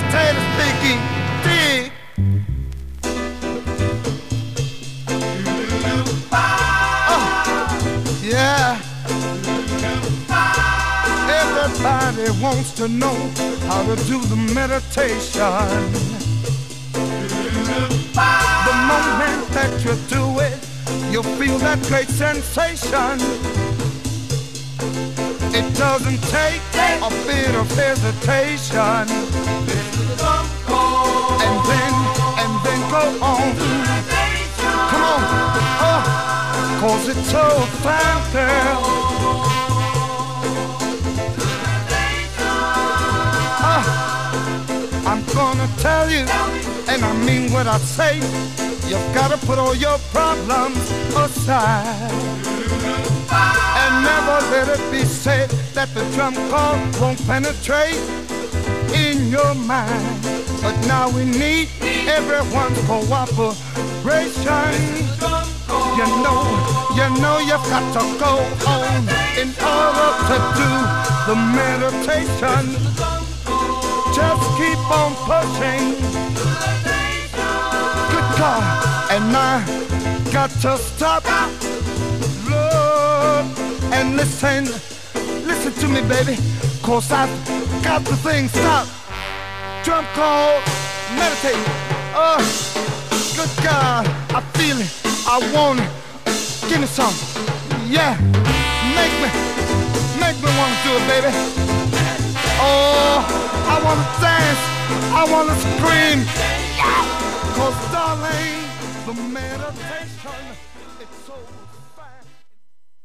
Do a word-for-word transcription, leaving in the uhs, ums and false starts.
Taylor speaking. Dig. Oh, yeah. Everybody wants to know how to do the meditation. The moment that you do it, you feel that great sensation. It doesn't take a bit of hesitation. And then, and then go on. Come on, oh, cause it's so fine, girl. Uh, I'm gonna tell you, and I mean what I say. You've gotta put all your problems aside. And never let it be said that the drum call won't penetrate in your mind. But now we need everyone's cooperation. You know, you know you've got to go on in order to do the meditation. Just keep on pushing. Good God, and I got to stop. And listen, listen to me, baby, cause I've got the thing stopped. Drum call, meditate. Oh, good God, I feel it, I want it. Give me some, yeah. Make me, make me wanna do it, baby. Oh, I wanna dance, I wanna scream. Cause darling, the meditation